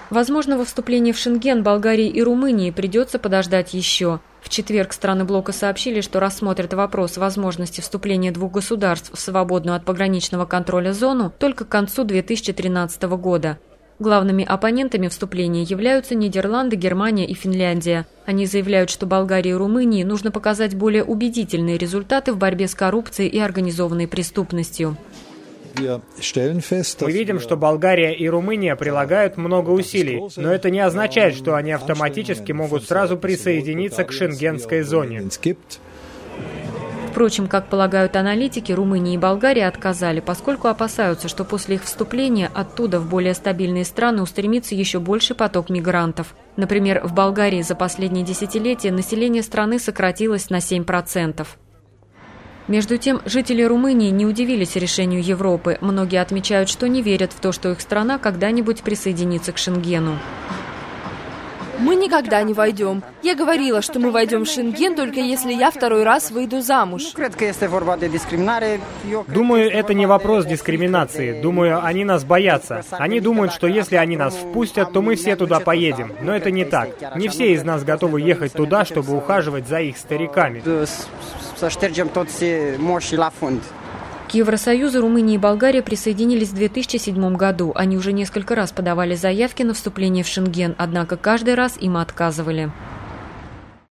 Возможного вступления в Шенген Болгарии и Румынии придется подождать еще. В четверг страны блока сообщили, что рассмотрят вопрос возможности вступления двух государств в свободную от пограничного контроля зону только к концу 2013 года. Главными оппонентами вступления являются Нидерланды, Германия и Финляндия. Они заявляют, что Болгарии и Румынии нужно показать более убедительные результаты в борьбе с коррупцией и организованной преступностью. Мы видим, что Болгария и Румыния прилагают много усилий, но это не означает, что они автоматически могут сразу присоединиться к шенгенской зоне. Впрочем, как полагают аналитики, Румыния и Болгария отказали, поскольку опасаются, что после их вступления оттуда в более стабильные страны устремится еще больший поток мигрантов. Например, в Болгарии за последние десятилетия население страны сократилось на 7%. Между тем, жители Румынии не удивились решению Европы. Многие отмечают, что не верят в то, что их страна когда-нибудь присоединится к Шенгену. Мы никогда не войдем. Я говорила, что мы войдем в Шенген, только если я второй раз выйду замуж. Думаю, это не вопрос дискриминации. Думаю, они нас боятся. Они думают, что если они нас впустят, то мы все туда поедем. Но это не так. Не все из нас готовы ехать туда, чтобы ухаживать за их стариками. К Евросоюзу Румыния и Болгария присоединились в 2007 году. Они уже несколько раз подавали заявки на вступление в Шенген, однако каждый раз им отказывали.